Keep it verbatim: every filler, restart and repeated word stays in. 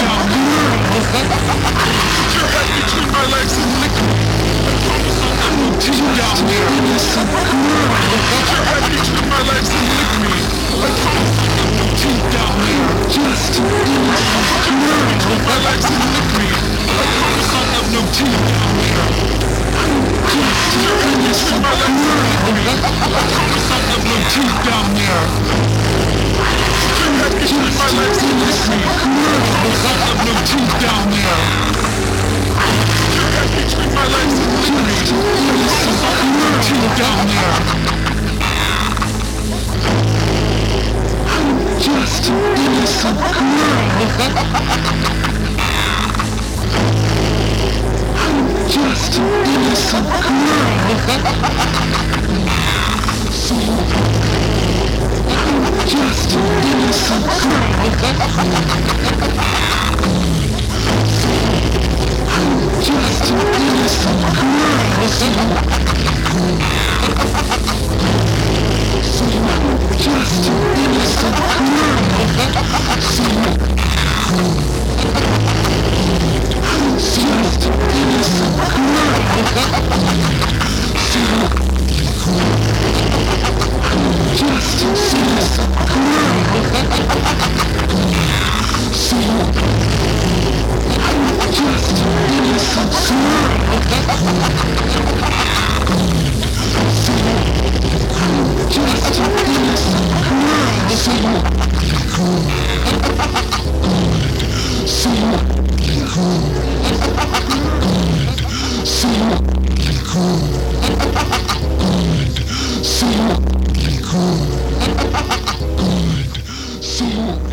down here. Put your head between my legs and lick me. I promise I'll have no teeth down here. Put your head between my legs and lick me. I promise I'll have no teeth down here. Just put your head between my legs and lick me. I promise I'll have no teeth down here. Put your head between my legs and lick me. I promise I'll have no teeth down here. Put your head between my legs and lick me. I promise I'll have no teeth down here. Put your head between my legs and lick me. I promise I'll have no teeth down here. Just an innocent girl. Just an innocent girl. So, just an innocent girl. Just an innocent girl. So, just an innocent girl. So, just an innocent girl. So, just an innocent girl. So, just an innocent girl. Just an innocent girl. So, so, so, so, so,